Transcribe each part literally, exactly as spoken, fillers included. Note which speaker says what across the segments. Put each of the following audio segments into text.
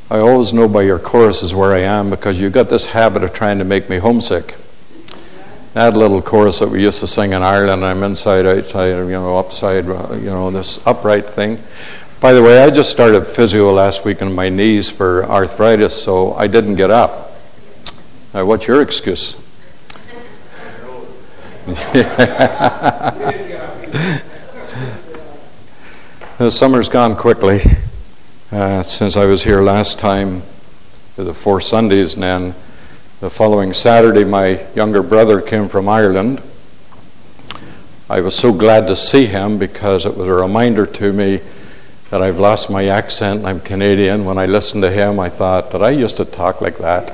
Speaker 1: I always know by your choruses where I am, because you've got this habit of trying to make me homesick. That little chorus that we used to sing in Ireland, I'm inside, outside, you know, upside, you know, this upright thing. By the way, I just started physio last week on my knees for arthritis, so I didn't get up. Now, what's your excuse? The summer's gone quickly uh, since I was here last time for the four Sundays, and then the following Saturday my younger brother came from Ireland. I was so glad to see him because it was a reminder to me that I've lost my accent. I'm Canadian. When I listened to him, I thought, did I used to talk like that?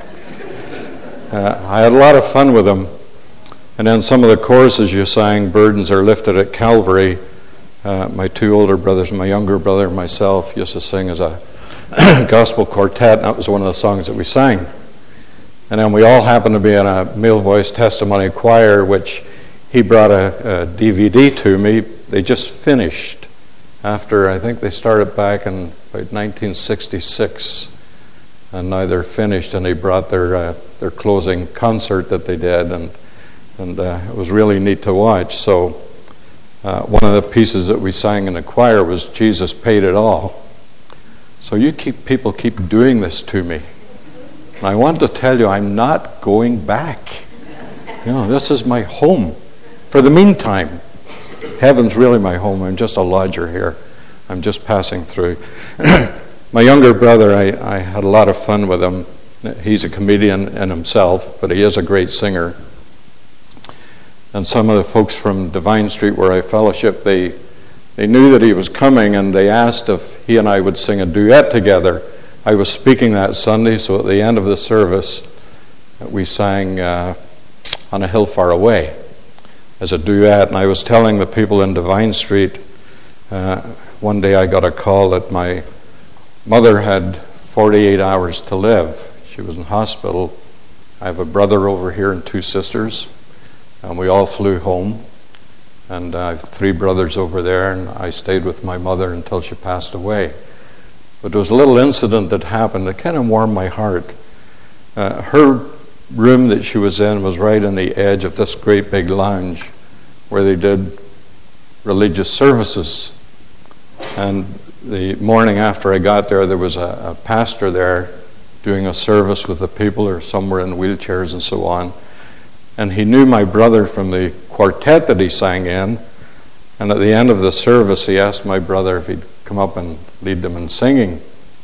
Speaker 1: Uh, I had a lot of fun with him. And then some of the choruses you sang, Burdens Are Lifted at Calvary, uh, my two older brothers, my younger brother and myself used to sing as a gospel quartet, and that was one of the songs that we sang. And then we all happened to be in a male voice testimony choir, which he brought a, a D V D to me. They just finished after, I think they started back in about nineteen sixty-six, and now they're finished, and they brought their uh, their closing concert that they did, and and uh, it was really neat to watch. So uh, one of the pieces that we sang in the choir was Jesus Paid It All. So you keep people keep doing this to me. And I want to tell you, I'm not going back. You know, this is my home for the meantime. Heaven's really my home. I'm just a lodger here. I'm just passing through. My younger brother, I, I had a lot of fun with him. He's a comedian in himself, but he is a great singer. And some of the folks from Divine Street where I fellowship, they they knew that he was coming, and they asked if he and I would sing a duet together. I was speaking that Sunday, so at the end of the service, we sang uh, On a Hill Far Away as a duet. And I was telling the people in Divine Street, uh, one day I got a call that my mother had forty-eight hours to live. She was in hospital. I have a brother over here and two sisters, and we all flew home. And I have three brothers over there, and I stayed with my mother until she passed away. But there was a little incident that happened that kind of warmed my heart. Uh, her room that she was in was right on the edge of this great big lounge where they did religious services. And the morning after I got there, there was a, a pastor there doing a service with the people, or some were in wheelchairs and so on. And he knew my brother from the quartet that he sang in. And at the end of the service, he asked my brother if he'd come up and lead them in singing.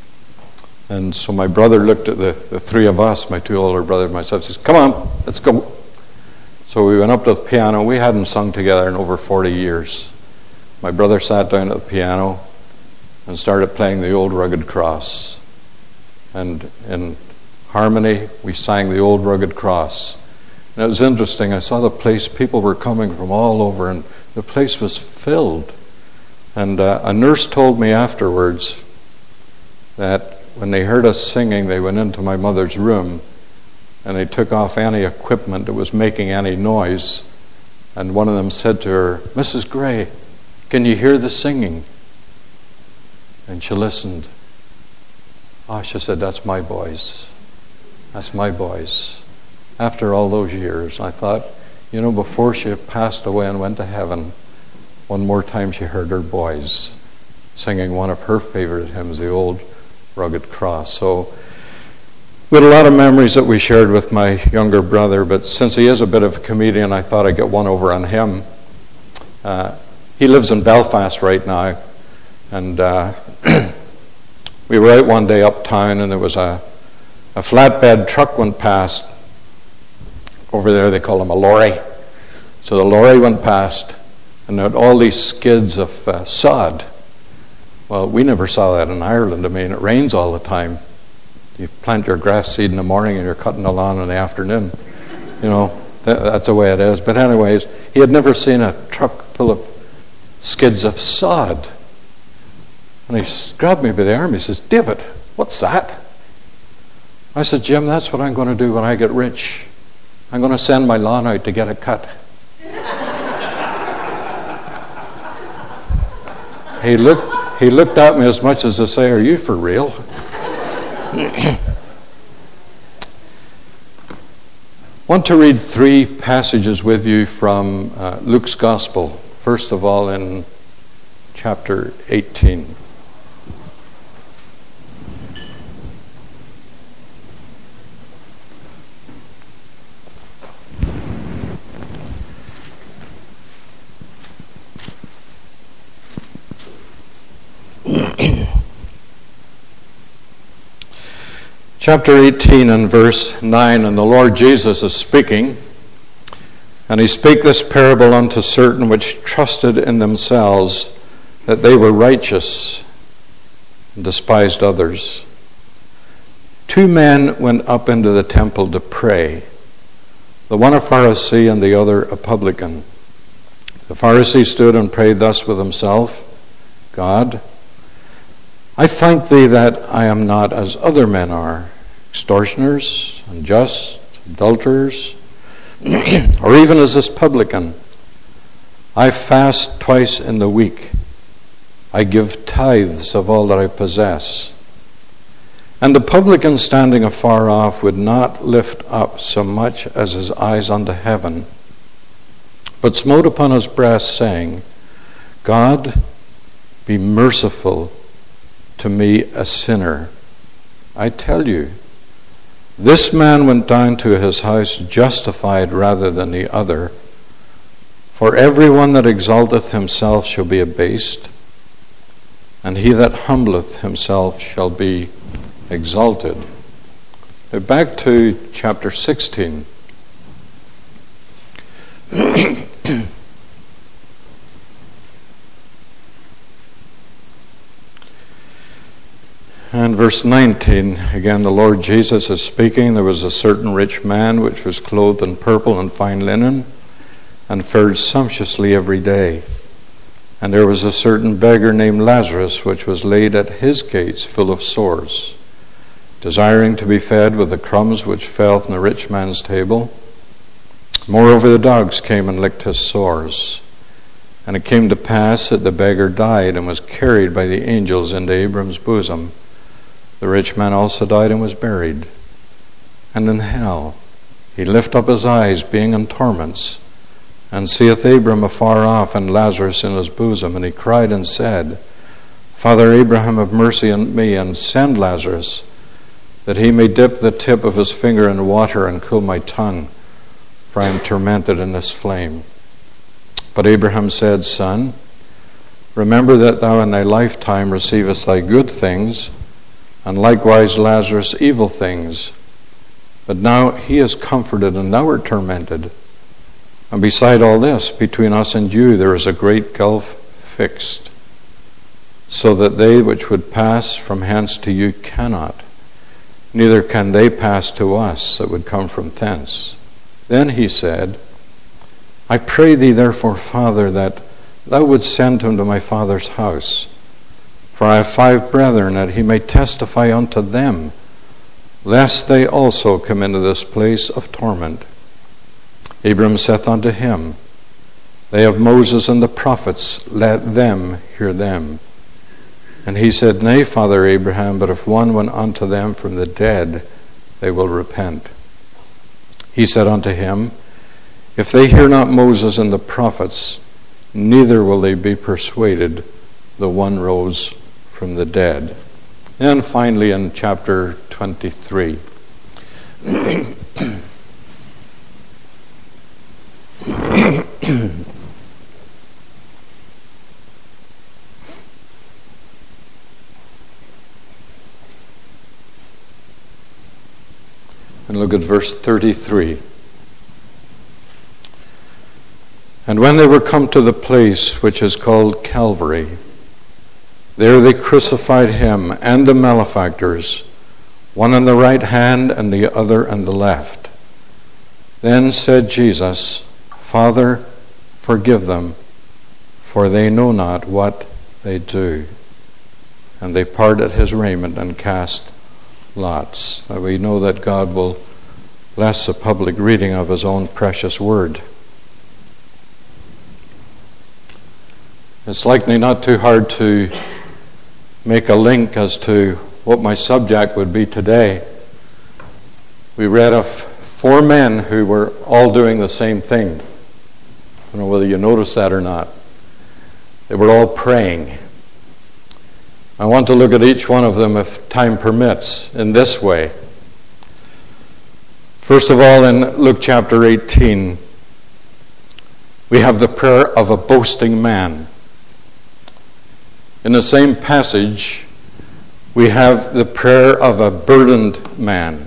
Speaker 1: And so my brother looked at the, the three of us, my two older brothers and myself, says, come on, let's go. So we went up to the piano. We hadn't sung together in over forty years. My brother sat down at the piano and started playing the Old Rugged Cross. And in harmony, we sang the Old Rugged Cross. And it was interesting. I saw the place, people were coming from all over, and the place was filled. And uh, a nurse told me afterwards that when they heard us singing, they went into my mother's room and they took off any equipment that was making any noise. And one of them said to her, Missus Gray, can you hear the singing? And she listened. Oh, she said, that's my boys. That's my boys. After all those years, I thought, you know, before she passed away and went to heaven, one more time she heard her boys singing one of her favorite hymns, the Old Rugged Cross. So we had a lot of memories that we shared with my younger brother, but since he is a bit of a comedian, I thought I'd get one over on him. Uh, he lives in Belfast right now, and uh, we were out one day uptown, and there was a, a flatbed truck went past. Over there they call them a lorry. So the lorry went past, and there had all these skids of uh, sod. Well, we never saw that in Ireland. I mean, it rains all the time. You plant your grass seed in the morning and you're cutting the lawn in the afternoon. You know, that, that's the way it is. But anyways, he had never seen a truck full of skids of sod. And he grabbed me by the arm. He says, David, what's that? I said, Jim, that's what I'm going to do when I get rich. I'm going to send my lawn out to get it cut. He looked he looked at me as much as to say, are you for real? I want to read three passages with you from uh, Luke's Gospel. First of all, in chapter eighteen. Chapter eighteen and verse nine, and the Lord Jesus is speaking, and he spake this parable unto certain which trusted in themselves that they were righteous, and despised others. Two men went up into the temple to pray, the one a Pharisee and the other a publican. The Pharisee stood and prayed thus with himself, God, I thank thee that I am not as other men are, extortioners, unjust, adulterers, or even as this publican. I fast twice in the week. I give tithes of all that I possess. And the publican standing afar off would not lift up so much as his eyes unto heaven, but smote upon his breast, saying, God, be merciful to me, a sinner. I tell you, this man went down to his house justified rather than the other. For everyone that exalteth himself shall be abased, and he that humbleth himself shall be exalted. Now back to chapter sixteen. And verse nineteen, again the Lord Jesus is speaking. There was a certain rich man which was clothed in purple and fine linen, and fared sumptuously every day. And there was a certain beggar named Lazarus, which was laid at his gates full of sores, desiring to be fed with the crumbs which fell from the rich man's table. Moreover, the dogs came and licked his sores. And it came to pass that the beggar died and was carried by the angels into Abram's bosom. The rich man also died and was buried. And in hell he lift up his eyes, being in torments, and seeth Abram afar off, and Lazarus in his bosom. And he cried and said, Father Abraham, have mercy on me, and send Lazarus, that he may dip the tip of his finger in water and cool my tongue, for I am tormented in this flame. But Abraham said, Son, remember that thou in thy lifetime receivest thy good things, and likewise Lazarus evil things. But now he is comforted, and thou art tormented. And beside all this, between us and you there is a great gulf fixed, so that they which would pass from hence to you cannot, neither can they pass to us that would come from thence. Then he said, I pray thee therefore, Father, that thou wouldst send him to my father's house. For I have five brethren, that he may testify unto them, lest they also come into this place of torment. Abram saith unto him, They have Moses and the prophets, let them hear them. And he said, Nay, Father Abraham, but if one went unto them from the dead, they will repent. He said unto him, If they hear not Moses and the prophets, neither will they be persuaded, the one rose from the dead. And finally in chapter twenty-three. And look at verse thirty-three. And when they were come to the place which is called Calvary, there they crucified him and the malefactors, one on the right hand and the other on the left. Then said Jesus, Father, forgive them, for they know not what they do. And they parted his raiment and cast lots. Now we know that God will bless the public reading of his own precious word. It's likely not too hard to make a link as to what my subject would be today. We read of four men who were all doing the same thing. I don't know whether you noticed that or not. They were all praying. I want to look at each one of them, if time permits, in this way. First of all, in Luke chapter eighteen, we have the prayer of a boasting man. In the same passage, we have the prayer of a burdened man.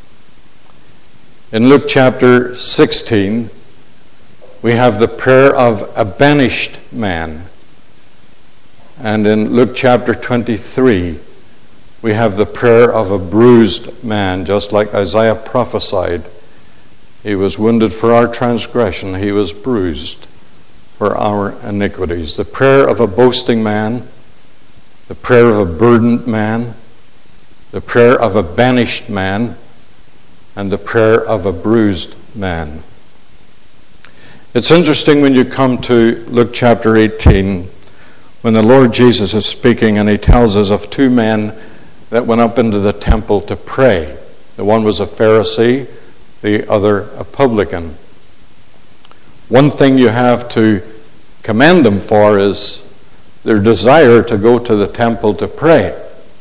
Speaker 1: In Luke chapter sixteen, we have the prayer of a banished man. And in Luke chapter twenty-three, we have the prayer of a bruised man, just like Isaiah prophesied. He was wounded for our transgression, he was bruised for our iniquities. The prayer of a boasting man, the prayer of a burdened man, the prayer of a banished man, and the prayer of a bruised man. It's interesting when you come to Luke chapter eighteen, when the Lord Jesus is speaking and he tells us of two men that went up into the temple to pray. The one was a Pharisee, the other a publican. One thing you have to commend them for is their desire to go to the temple to pray.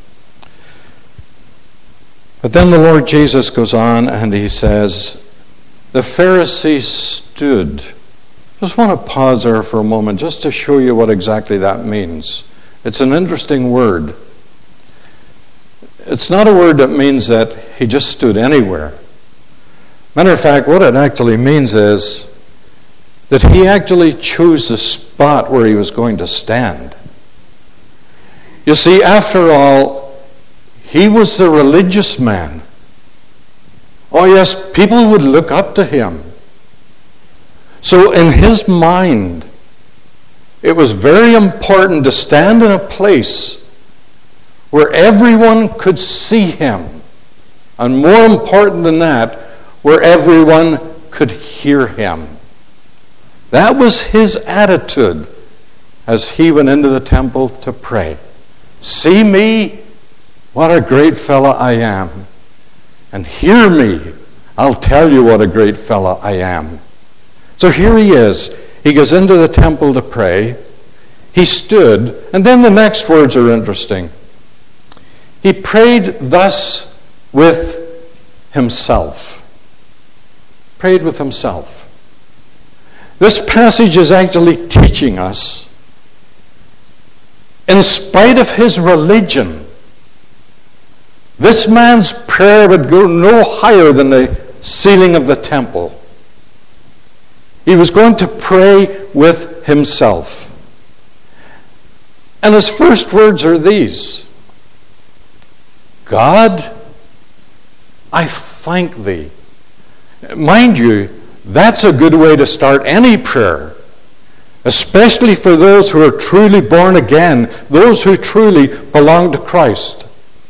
Speaker 1: But then the Lord Jesus goes on and he says, the Pharisee stood. Just want to pause there for a moment just to show you what exactly that means. It's an interesting word. It's not a word that means that he just stood anywhere. Matter of fact, what it actually means is that he actually chose the spot where he was going to stand. You see, after all, he was the religious man. Oh yes, people would look up to him. So in his mind, it was very important to stand in a place where everyone could see him. And more important than that, where everyone could hear him. That was his attitude as he went into the temple to pray. See me, what a great fellow I am. And hear me, I'll tell you what a great fellow I am. So here he is. He goes into the temple to pray. He stood, and then the next words are interesting. He prayed thus with himself. Prayed with himself. This passage is actually teaching us, in spite of his religion, this man's prayer would go no higher than the ceiling of the temple. He was going to pray with himself. And his first words are these: God, I thank thee. Mind you, that's a good way to start any prayer, especially for those who are truly born again, those who truly belong to Christ.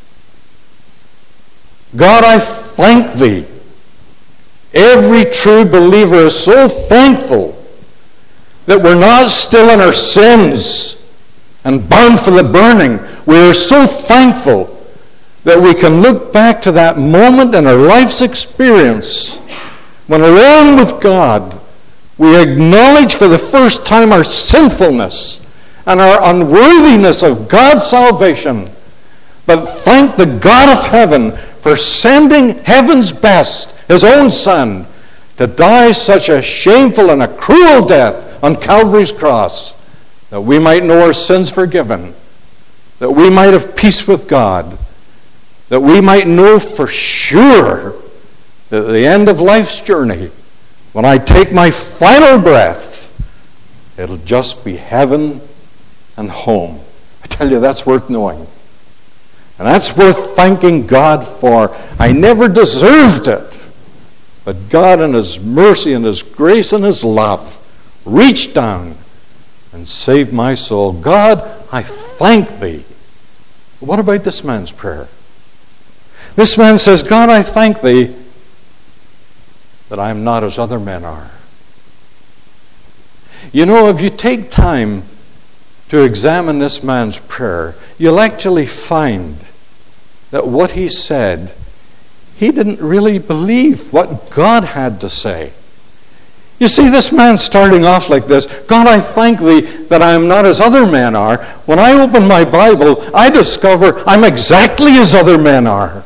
Speaker 1: God, I thank thee. Every true believer is so thankful that we're not still in our sins and bound for the burning. We are so thankful that we can look back to that moment in our life's experience when, alone with God, we acknowledge for the first time our sinfulness and our unworthiness of God's salvation. But thank the God of heaven for sending heaven's best, his own Son, to die such a shameful and a cruel death on Calvary's cross, that we might know our sins forgiven, that we might have peace with God, that we might know for sure that at the end of life's journey, when I take my final breath, it'll just be heaven and home. I tell you, that's worth knowing. And that's worth thanking God for. I never deserved it. But God in his mercy and his grace and his love reached down and saved my soul. God, I thank thee. What about this man's prayer? This man says, God, I thank thee that I am not as other men are. You know, if you take time to examine this man's prayer, you'll actually find that what he said, he didn't really believe what God had to say. You see, this man starting off like this, God, I thank thee that I am not as other men are. When I open my Bible, I discover I'm exactly as other men are.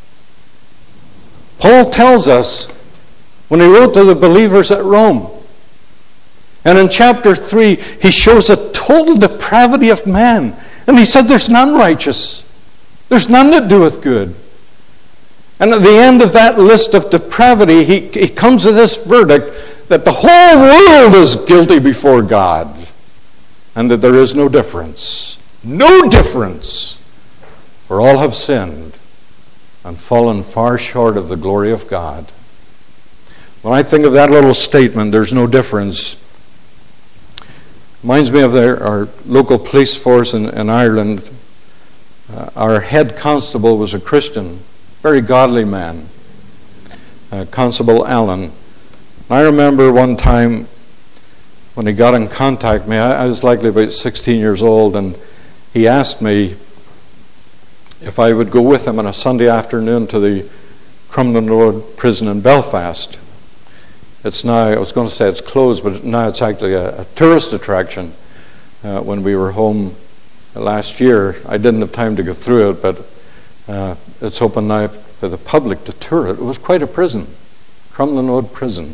Speaker 1: Paul tells us when he wrote to the believers at Rome, and in chapter three, he shows a total depravity of man. And he said, there's none righteous. There's none that doeth good. And at the end of that list of depravity, he, he comes to this verdict that the whole world is guilty before God, and that there is no difference. No difference. For all have sinned and fallen far short of the glory of God. When I think of that little statement, there's no difference, reminds me of their, our local police force in, in Ireland. Uh, our head constable was a Christian, very godly man, uh, Constable Allen. I remember one time when he got in contact with me, I, I was likely about sixteen years old, and he asked me if I would go with him on a Sunday afternoon to the Crumlin Road prison in Belfast. It's now, I was going to say it's closed, but now it's actually a, a tourist attraction. Uh, when we were home last year, I didn't have time to go through it, but uh, it's open now for the public to tour it. It was quite a prison, Crumlin Road Prison.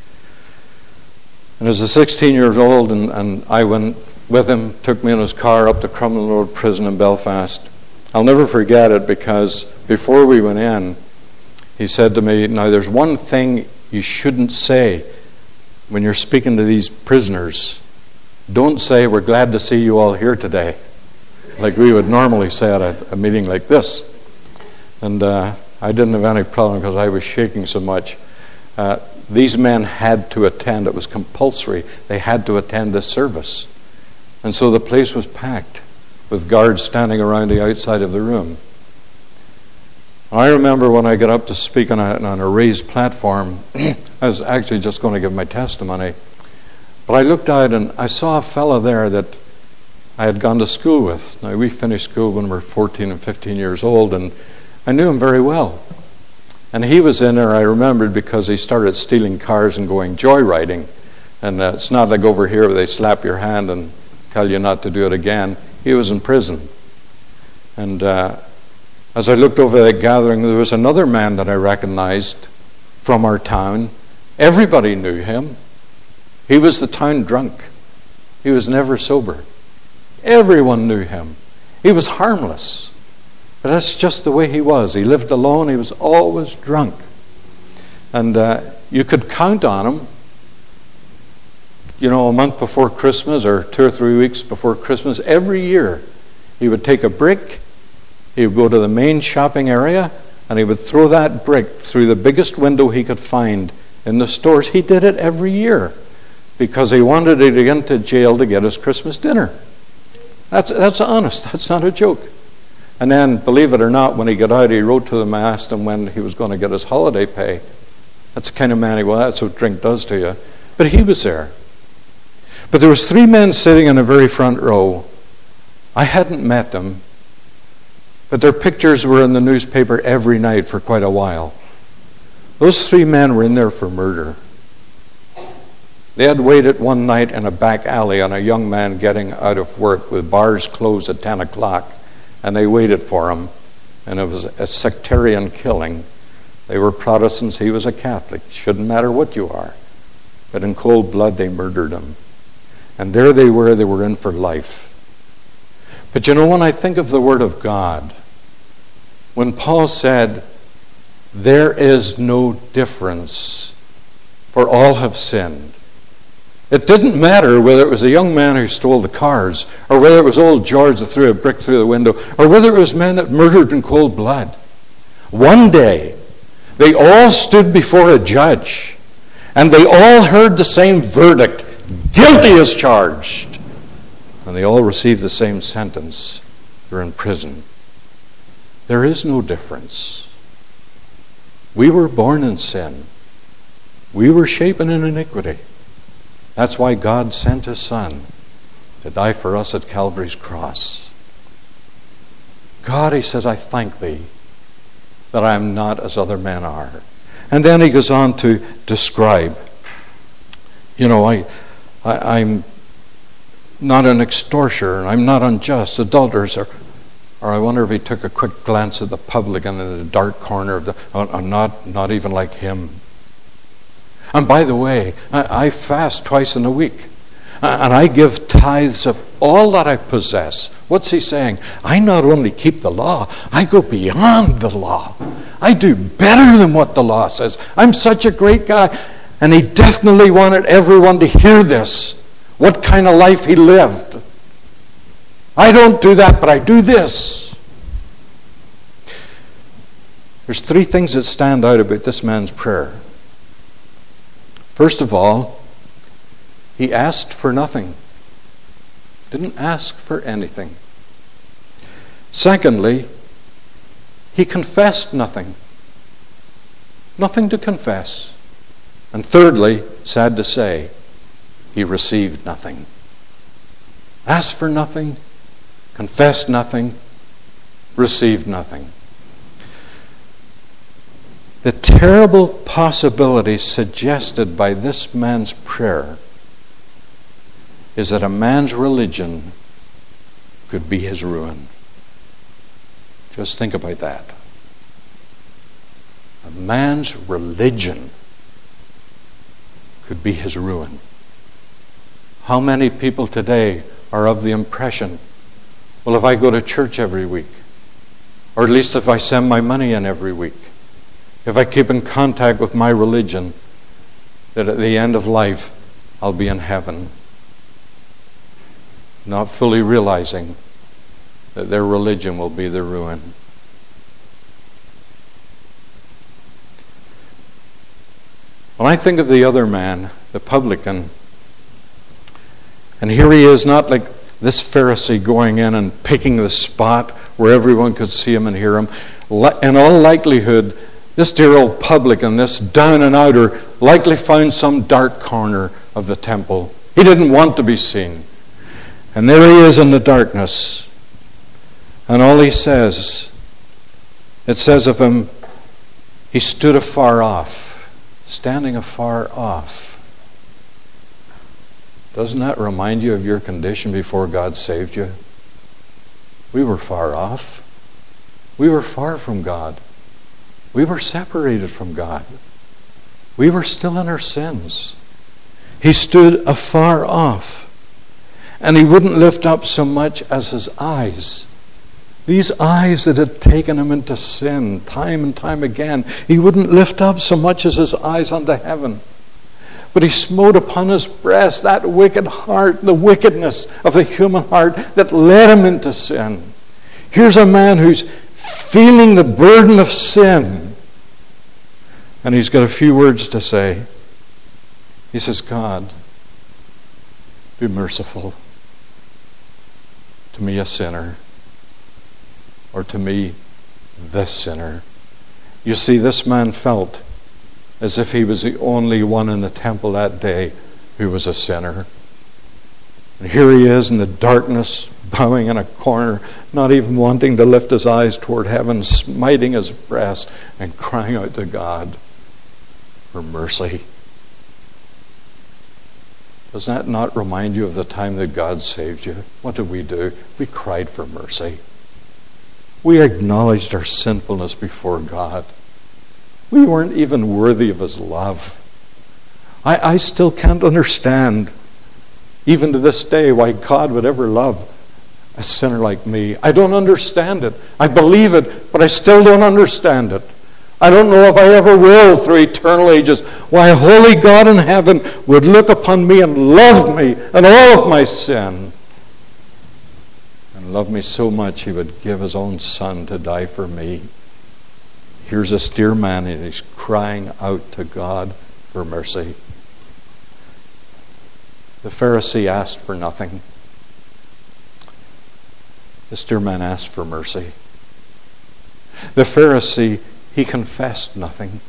Speaker 1: And as a sixteen years old, and, and I went with him, took me in his car up to Crumlin Road Prison in Belfast. I'll never forget it, because before we went in, he said to me, now there's one thing you shouldn't say when you're speaking to these prisoners. Don't say, we're glad to see you all here today, like we would normally say at a, a meeting like this. And uh, I didn't have any problem because I was shaking so much. Uh, these men had to attend. It was compulsory. They had to attend this service. And so the place was packed with guards standing around the outside of the room. I remember when I got up to speak on a, on a raised platform, I was actually just going to give my testimony. But I looked out and I saw a fellow there that I had gone to school with. Now, we finished school when we were fourteen and fifteen years old, and I knew him very well. And he was in there, I remembered, because he started stealing cars and going joyriding. And uh, it's not like over here where they slap your hand and tell you not to do it again. He was in prison. And uh, as I looked over that gathering, there was another man that I recognized from our town. Everybody knew him. He was the town drunk. He was never sober. Everyone knew him. He was harmless. But that's just the way he was. He lived alone. He was always drunk. And uh, you could count on him, you know, a month before Christmas or two or three weeks before Christmas. Every year he would take a brick, he would go to the main shopping area, and he would throw that brick through the biggest window he could find in the stores. He did it every year because he wanted to get into jail to get his Christmas dinner. That's, that's honest. That's not a joke. And then, believe it or not, when he got out, he wrote to them and asked him when he was going to get his holiday pay. That's the kind of man he was. That's what drink does to you. But he was there. But there was three men sitting in the very front row. I hadn't met them, but their pictures were in the newspaper every night for quite a while. Those three men were in there for murder. They had waited one night in a back alley on a young man getting out of work with bars closed at ten o'clock. And they waited for him, and it was a sectarian killing. They were Protestants, he was a Catholic. Shouldn't matter what you are. But in cold blood, they murdered him. And there they were, they were in for life. But you know, when I think of the Word of God, when Paul said, there is no difference, for all have sinned. It didn't matter whether it was a young man who stole the cars, or whether it was old George that threw a brick through the window, or whether it was men that murdered in cold blood. One day, they all stood before a judge, and they all heard the same verdict, guilty as charged. And they all received the same sentence. They're in prison. There is no difference. We were born in sin. We were shapen in iniquity. That's why God sent His Son to die for us at Calvary's cross. God, he says, I thank thee that I am not as other men are. And then he goes on to describe, you know, I, I, I'm not an extortioner, I'm not unjust, adulterers, or, or I wonder if he took a quick glance at the publican in the dark corner of the, oh, I'm not, not even like him. And by the way, I, I fast twice in a week. And I give tithes of all that I possess. What's he saying? I not only keep the law, I go beyond the law. I do better than what the law says. I'm such a great guy. And he definitely wanted everyone to hear this. What kind of life he lived. I don't do that, but I do this. There's three things that stand out about this man's prayer. First of all, he asked for nothing. Didn't ask for anything. Secondly, he confessed nothing. Nothing to confess. And thirdly, sad to say, he received nothing. Asked for nothing, confessed nothing, received nothing. The terrible possibility suggested by this man's prayer is that a man's religion could be his ruin. Just think about that. A man's religion could be his ruin. How many people today are of the impression, well, if I go to church every week, or at least if I send my money in every week, if I keep in contact with my religion, that at the end of life I'll be in heaven. Not fully realizing that their religion will be their ruin. When I think of the other man, the publican, and here he is, not like this Pharisee going in and picking the spot where everyone could see him and hear him. In all likelihood, this dear old publican, this down and outer, likely found some dark corner of the temple. He didn't want to be seen. And there he is in the darkness. And all he says, it says of him, he stood afar off, standing afar off. Doesn't that remind you of your condition before God saved you? We were far off. We were far from God. We were separated from God. We were still in our sins. He stood afar off. And he wouldn't lift up so much as his eyes. These eyes that had taken him into sin time and time again. He wouldn't lift up so much as his eyes unto heaven. But he smote upon his breast that wicked heart, the wickedness of the human heart that led him into sin. Here's a man who's feeling the burden of sin. And he's got a few words to say. He says, God, be merciful to me, a sinner, or to me, this sinner. You see, this man felt as if he was the only one in the temple that day who was a sinner. And here he is in the darkness, bowing in a corner, not even wanting to lift his eyes toward heaven, smiting his breast and crying out to God for mercy. Does that not remind you of the time that God saved you? What did we do? We cried for mercy. We acknowledged our sinfulness before God. We weren't even worthy of His love. I, I still can't understand, even to this day, why God would ever love a sinner like me. I don't understand it. I believe it, but I still don't understand it. I don't know if I ever will through eternal ages. Why a holy God in heaven would look upon me and love me and all of my sin. And love me so much He would give His own Son to die for me. Here's this dear man and he's crying out to God for mercy. The Pharisee asked for nothing. This dear man asked for mercy. The Pharisee, he confessed nothing.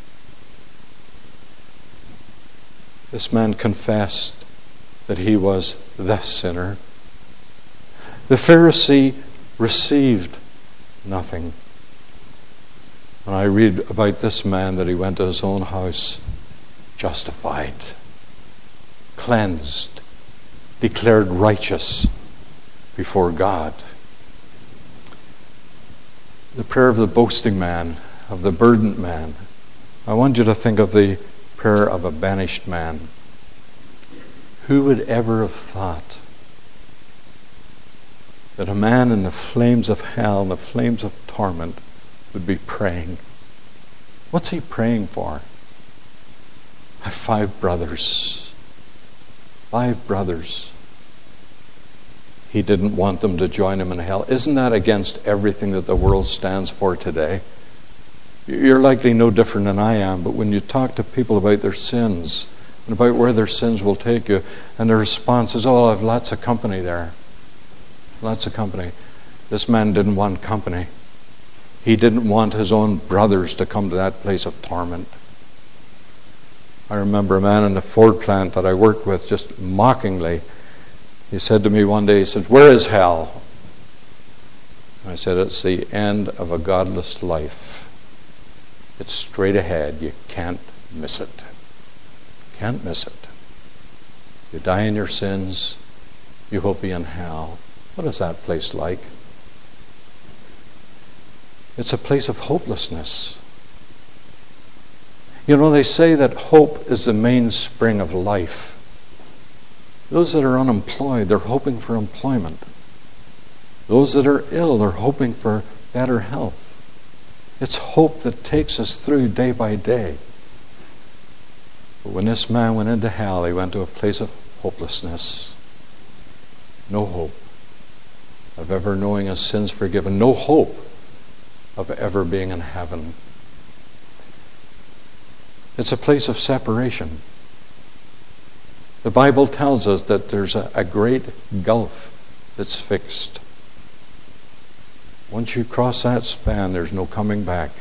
Speaker 1: This man confessed that he was the sinner. The Pharisee received nothing. When I read about this man, that he went to his own house justified, cleansed, declared righteous before God. The prayer of the boasting man, of the burdened man. I want you to think of the prayer of a banished man. Who would ever have thought that a man in the flames of hell, in the flames of torment, would be praying? What's he praying for? I have five brothers. Five brothers. He didn't want them to join him in hell. Isn't that against everything that the world stands for today? You're likely no different than I am, but when you talk to people about their sins and about where their sins will take you, and their response is, oh, I have lots of company there. Lots of company. This man didn't want company. He didn't want his own brothers to come to that place of torment. I remember a man in the Ford plant that I worked with, just mockingly, he said to me one day, he said, where is hell? I said, it's the end of a godless life. It's straight ahead. You can't miss it. Can't miss it. You die in your sins, you will be in hell. What is that place like? It's a place of hopelessness. You know, they say that hope is the mainspring of life. Those that are unemployed, they're hoping for employment. Those that are ill, they're hoping for better health. It's hope that takes us through day by day. But when this man went into hell, he went to a place of hopelessness. No hope of ever knowing his sins forgiven. No hope of ever being in heaven. It's a place of separation. The Bible tells us that there's a, a great gulf that's fixed. Once you cross that span, there's no coming back.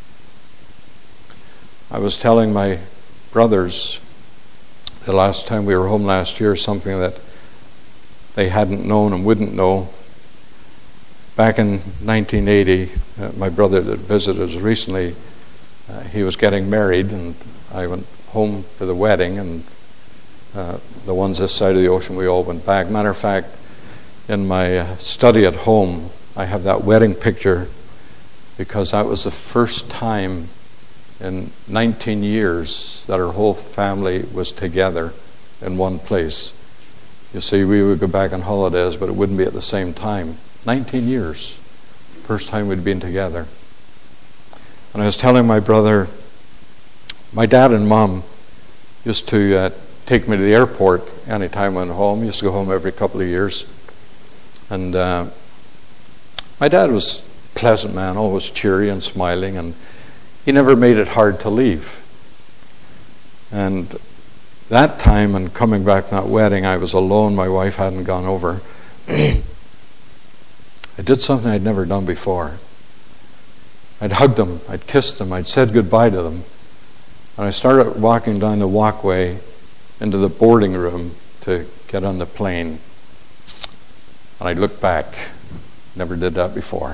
Speaker 1: I was telling my brothers the last time we were home last year something that they hadn't known and wouldn't know. Back in nineteen eighty, uh, my brother that visited us recently, uh, he was getting married, and I went home to the wedding, and uh, the ones this side of the ocean, we all went back. Matter of fact, in my uh, study at home, I have that wedding picture because that was the first time in nineteen years that our whole family was together in one place. You see, we would go back on holidays, but it wouldn't be at the same time. nineteen years, first time we'd been together. And I was telling my brother, my dad and mom used to uh, take me to the airport anytime I went home. I used to go home every couple of years. And uh, my dad was a pleasant man, always cheery and smiling, and he never made it hard to leave. And that time, and coming back from that wedding, I was alone. My wife hadn't gone over. I did something I'd never done before. I'd hugged them, I'd kissed them, I'd said goodbye to them. And I started walking down the walkway into the boarding room to get on the plane. And I looked back. Never did that before.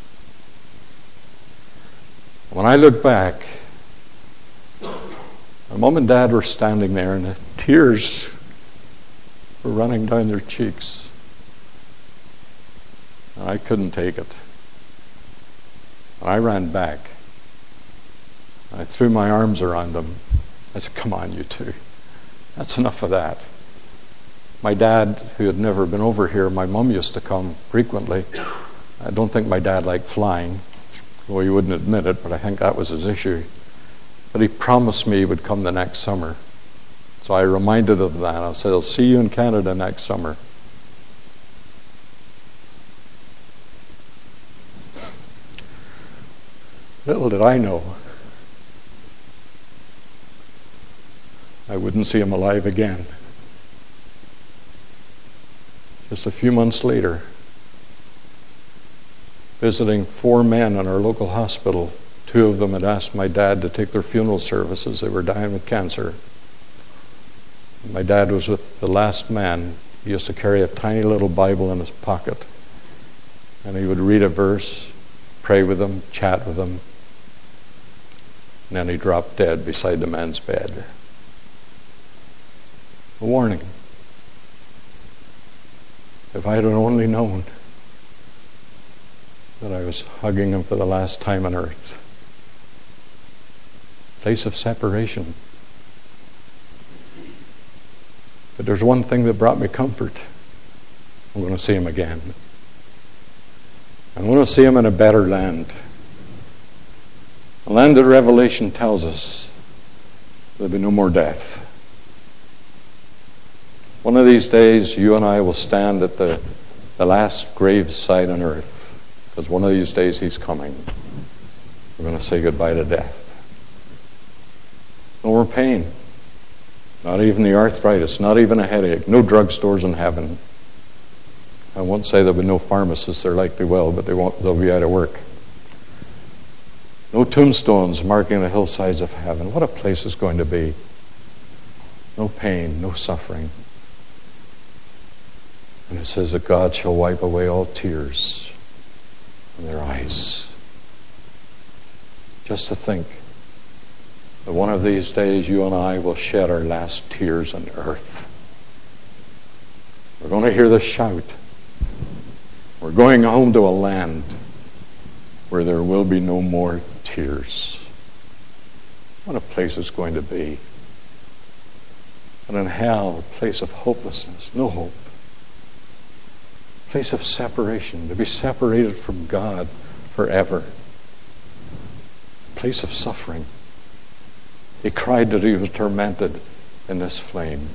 Speaker 1: When I looked back, my mom and dad were standing there, and the tears were running down their cheeks. And I couldn't take it. And I ran back. I threw my arms around them. I said, come on, you two. That's enough of that. My dad, who had never been over here, my mom used to come frequently. I don't think my dad liked flying. Well, he wouldn't admit it, but I think that was his issue. But he promised me he would come the next summer. So I reminded him of that. I said, I'll see you in Canada next summer. Little did I know, I wouldn't see him alive again. Just a few months later, visiting four men in our local hospital, two of them had asked my dad to take their funeral services. They were dying with cancer. My dad was with the last man. He used to carry a tiny little Bible in his pocket, and he would read a verse, pray with them, chat with them. And then he dropped dead beside the man's bed. A warning. If I had only known that I was hugging him for the last time on earth. Place of separation. But there's one thing that brought me comfort. I'm going to see him again. I'm going to see him in a better land. A land that Revelation tells us there'll be no more death. One of these days, you and I will stand at the, the last grave site on earth. Because one of these days he's coming. We're going to say goodbye to death. No more pain. Not even the arthritis. Not even a headache. No drugstores in heaven. I won't say there'll be no pharmacists. There likely will, but they won't. They'll be out of work. No tombstones marking the hillsides of heaven. What a place it's going to be. No pain. No suffering. And it says that God shall wipe away all tears from their eyes. Just to think that one of these days you and I will shed our last tears on earth. We're going to hear the shout. We're going home to a land where there will be no more tears. What a place it's going to be. And in hell, a place of hopelessness, no hope. Place of separation, to be separated from God forever. Place of suffering. He cried that he was tormented in this flame.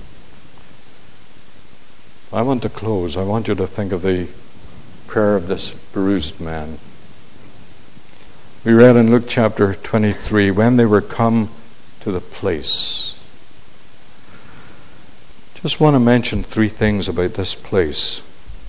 Speaker 1: I want to close. I want you to think of the prayer of this bruised man. We read in Luke chapter twenty-three, when they were come to the place. Just want to mention three things about this place.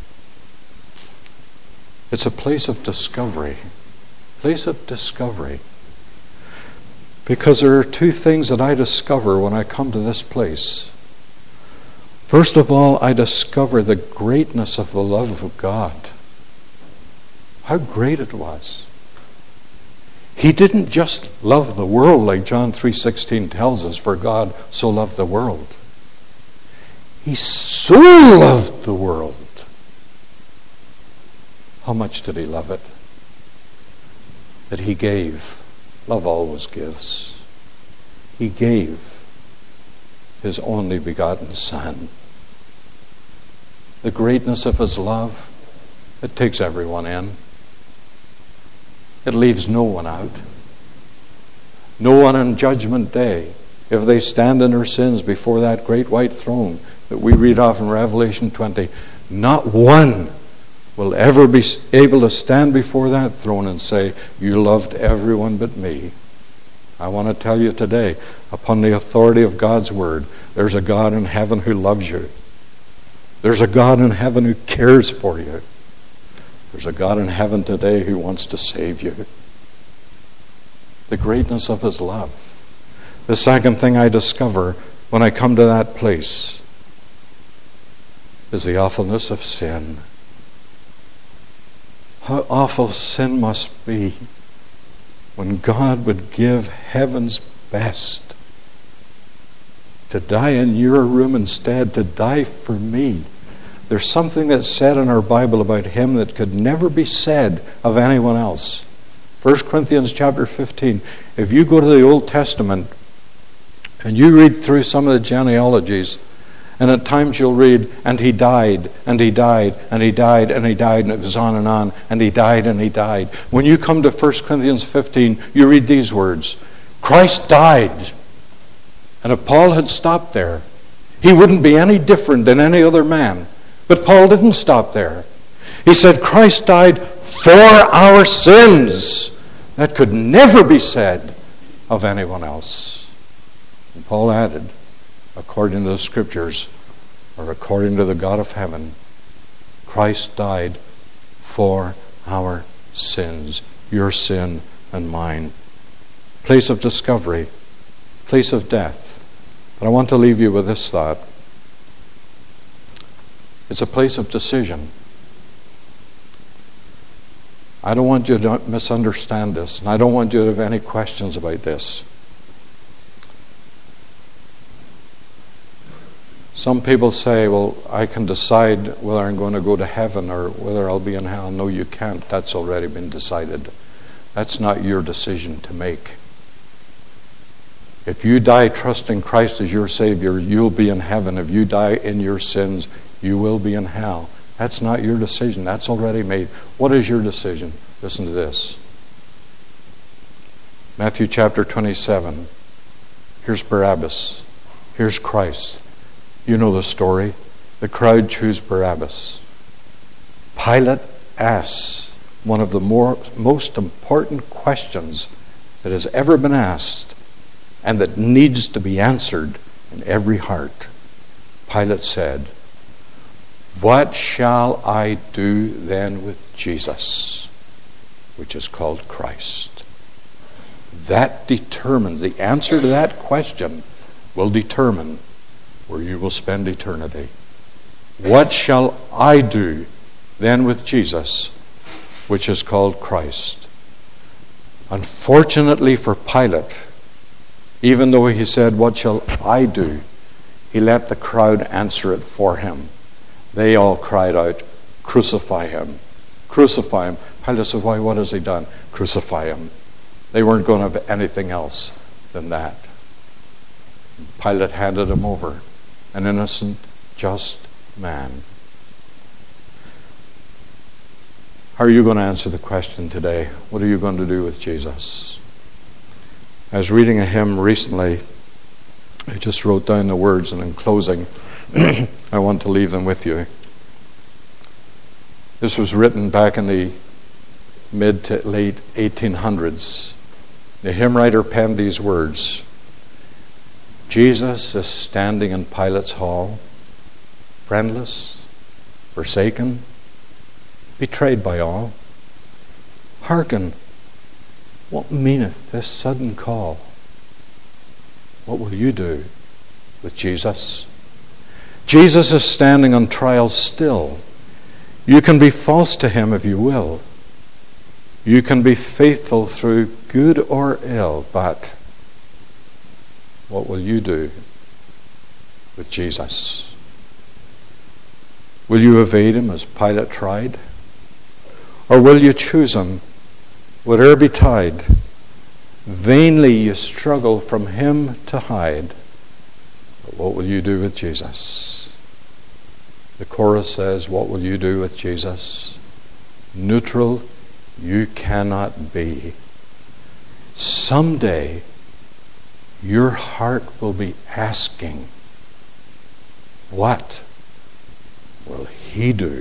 Speaker 1: It's a place of discovery. Place of discovery. Because there are two things that I discover when I come to this place. First of all, I discover the greatness of the love of God. How great it was. He didn't just love the world like John three sixteen tells us, for God so loved the world. He so loved the world. How much did he love it? That he gave. Love always gives. He gave his only begotten Son. The greatness of his love, it takes everyone in. It leaves no one out. No one on Judgment Day, if they stand in their sins before that great white throne that we read off in Revelation twenty, not one will ever be able to stand before that throne and say, you loved everyone but me. I want to tell you today, upon the authority of God's word, there's a God in heaven who loves you. There's a God in heaven who cares for you. There's a God in heaven today who wants to save you. The greatness of his love. The second thing I discover when I come to that place is the awfulness of sin. How awful sin must be when God would give heaven's best to die in your room instead, to die for me. There's something that's said in our Bible about him that could never be said of anyone else. First Corinthians chapter fifteen. If you go to the Old Testament and you read through some of the genealogies, and at times you'll read, and he died, and he died, and he died, and he died, and it goes on and on, and he died, and he died. When you come to First Corinthians fifteen, you read these words, Christ died. And if Paul had stopped there, he wouldn't be any different than any other man. But Paul didn't stop there. He said, Christ died for our sins. That could never be said of anyone else. And Paul added, according to the Scriptures, or according to the God of heaven, Christ died for our sins, your sin and mine. Place of discovery, place of death. But I want to leave you with this thought. It's a place of decision. I don't want you to misunderstand this, and I don't want you to have any questions about this. Some people say, well, I can decide whether I'm going to go to heaven or whether I'll be in hell. No, you can't. That's already been decided. That's not your decision to make. If you die trusting Christ as your Savior, you'll be in heaven. If you die in your sins, you will be in hell. That's not your decision. That's already made. What is your decision? Listen to this. Matthew chapter twenty-seven. Here's Barabbas. Here's Christ. You know the story. The crowd choose Barabbas. Pilate asks one of the more, most important questions that has ever been asked and that needs to be answered in every heart. Pilate said, "What shall I do then with Jesus?" Which is called Christ. That determines, the answer to that question will determine where you will spend eternity. What shall I do then with Jesus, which is called Christ? Unfortunately for Pilate, even though he said, "What shall I do?" he let the crowd answer it for him. They all cried out, "Crucify him! Crucify him!" Pilate said, "Why, what has he done?" "Crucify him." They weren't going to have anything else than that. Pilate handed him over. An innocent, just man. How are you going to answer the question today? What are you going to do with Jesus? I was reading a hymn recently. I just wrote down the words, and in closing, I want to leave them with you. This was written back in the mid to late eighteen hundreds. The hymn writer penned these words: Jesus is standing in Pilate's hall, friendless, forsaken, betrayed by all. Hearken, what meaneth this sudden call? What will you do with Jesus? Jesus is standing on trial still. You can be false to him if you will. You can be faithful through good or ill, but what will you do with Jesus? Will you evade him as Pilate tried? Or will you choose him, whate'er betide? Vainly you struggle from him to hide. But what will you do with Jesus? The chorus says, what will you do with Jesus? Neutral you cannot be. Someday your heart will be asking, what will he do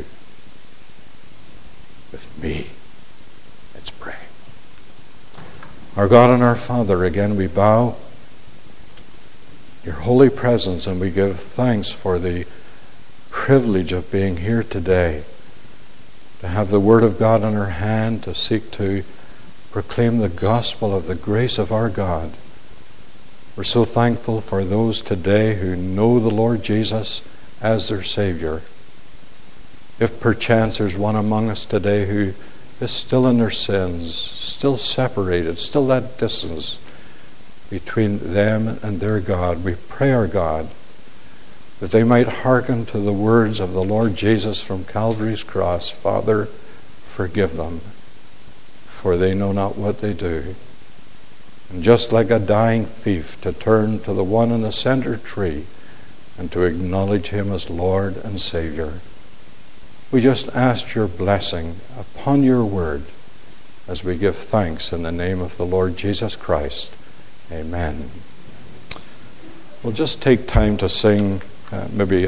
Speaker 1: with me? Let's pray. Our God and our Father, again we bow your holy presence and we give thanks for the privilege of being here today, to have the Word of God in our hand, to seek to proclaim the gospel of the grace of our God. We're so thankful for those today who know the Lord Jesus as their Savior. If perchance there's one among us today who is still in their sins, still separated, still that distance between them and their God, we pray, our God, that they might hearken to the words of the Lord Jesus from Calvary's cross. Father, forgive them, for they know not what they do. And just like a dying thief, to turn to the one in the center tree and to acknowledge him as Lord and Savior. We just ask your blessing upon your word as we give thanks in the name of the Lord Jesus Christ. Amen. We'll just take time to sing uh, maybe